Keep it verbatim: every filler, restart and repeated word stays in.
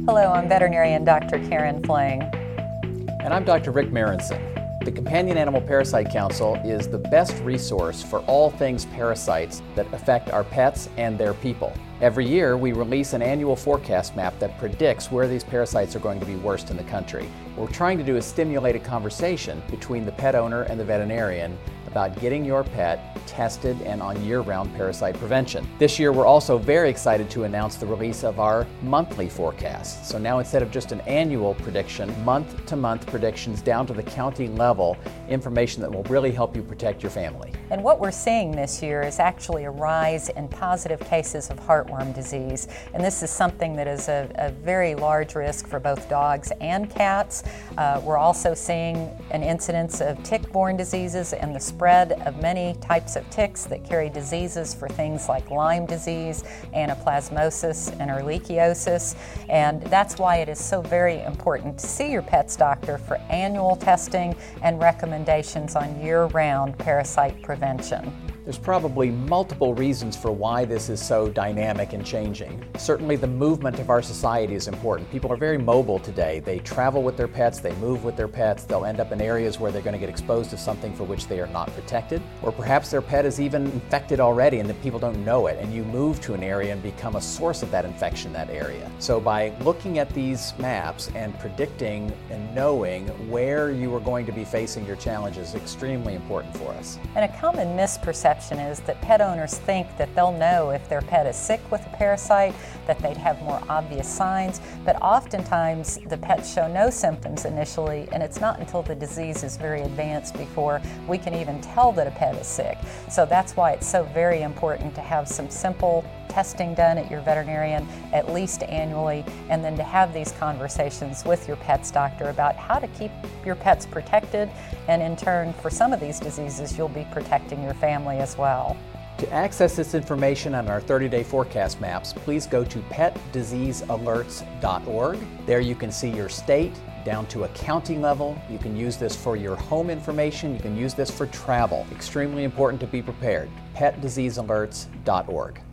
Hello, I'm veterinarian Doctor Karen Fling. And I'm Doctor Rick Marenson. The Companion Animal Parasite Council is the best resource for all things parasites that affect our pets and their people. Every year, we release an annual forecast map that predicts where these parasites are going to be worst in the country. What we're trying to do is stimulate a conversation between the pet owner and the veterinarian about getting your pet tested and on year-round parasite prevention. This year, we're also very excited to announce the release of our monthly forecast. So now instead of just an annual prediction, month-to-month predictions down to the county level, information that will really help you protect your family. And what we're seeing this year is actually a rise in positive cases of heartworm disease. And this is something that is a, a very large risk for both dogs and cats. Uh, we're also seeing an incidence of tick-borne diseases and the spread of many types of ticks that carry diseases for things like Lyme disease, anaplasmosis, and ehrlichiosis. And that's why it is so very important to see your pet's doctor for annual testing and recommendations on year-round parasite prevention. There's probably multiple reasons for why this is so dynamic and changing. Certainly the movement of our society is important. People are very mobile today. They travel with their pets, they move with their pets, they'll end up in areas where they're going to get exposed to something for which they are not protected. Or perhaps their pet is even infected already and the people don't know it, and you move to an area and become a source of that infection in that area. So by looking at these maps and predicting and knowing where you are going to be facing your challenges is extremely important for us. And a common misperception is that pet owners think that they'll know if their pet is sick with a parasite, that they'd have more obvious signs, but oftentimes the pets show no symptoms initially, and it's not until the disease is very advanced before we can even tell that a pet is sick. So that's why it's so very important to have some simple testing done at your veterinarian at least annually, and then to have these conversations with your pet's doctor about how to keep your pets protected, and in turn, for some of these diseases, you'll be protecting your family as well. To access this information on our thirty-day forecast maps, please go to pet disease alerts dot org. There you can see your state down to a county level. You can use this for your home information. You can use this for travel. Extremely important to be prepared. pet disease alerts dot org.